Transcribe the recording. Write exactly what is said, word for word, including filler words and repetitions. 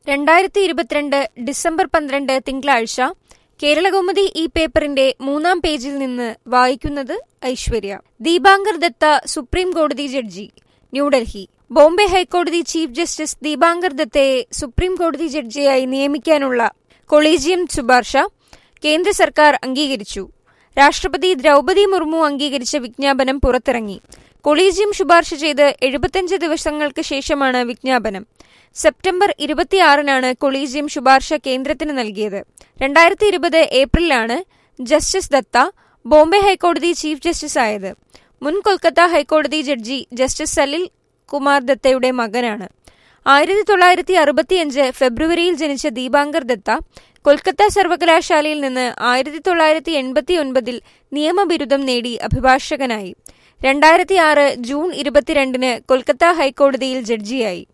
രണ്ടായിരത്തി ഇരുപത്തിരണ്ട് ഡിസംബർ പന്ത്രണ്ട് തിങ്കളാഴ്ച കേരളകൗമുദി ഈ പേപ്പറിന്റെ മൂന്നാം പേജിൽ നിന്ന് വായിക്കുന്നത് ഐശ്വര്യ. ദീപാങ്കർ ദത്ത സുപ്രീം കോടതി ജഡ്ജി. ന്യൂഡൽഹി. ബോംബെ ഹൈക്കോടതി ചീഫ് ജസ്റ്റിസ് ദീപാങ്കർ ദത്തയെ സുപ്രീം കോടതി ജഡ്ജിയായി നിയമിക്കാനുള്ള കൊളീജിയം ശുപാർശ കേന്ദ്ര സർക്കാർ അംഗീകരിച്ചു. രാഷ്ട്രപതി ദ്രൗപദി മുർമു അംഗീകരിച്ച വിജ്ഞാപനം പുറത്തിറങ്ങി. കൊളീജിയം ശുപാർശ ചെയ്ത് എഴുപത്തിയഞ്ച് ദിവസങ്ങൾക്ക് ശേഷമാണ് വിജ്ഞാപനം. സെപ്റ്റംബർ ഇരുപത്തിയാറിനാണ് കൊളീജിയം ശുപാർശ കേന്ദ്രത്തിന് നൽകിയത്. രണ്ടായിരത്തി ഇരുപത് ഏപ്രിലാണ് ജസ്റ്റിസ് ദത്ത ബോംബെ ഹൈക്കോടതി ചീഫ് ജസ്റ്റിസ് ആയത്. മുൻ കൊൽക്കത്ത ഹൈക്കോടതി ജഡ്ജി ജസ്റ്റിസ് സലിൽ കുമാർ ദത്തയുടെ മകനാണ്. ആയിരത്തി തൊള്ളായിരത്തി അറുപത്തിയഞ്ച് ഫെബ്രുവരിയിൽ ജനിച്ച ദീപാങ്കർ ദത്ത കൊൽക്കത്ത സർവകലാശാലയിൽ നിന്ന് ആയിരത്തി തൊള്ളായിരത്തി എൺപത്തി ഒൻപതിൽ നിയമബിരുദം നേടി അഭിഭാഷകനായി. രണ്ടായിരത്തി ആറ് ജൂൺ ഇരുപത്തിരണ്ടിന് കൊൽക്കത്ത ഹൈക്കോടതിയിൽ ജഡ്ജിയായി.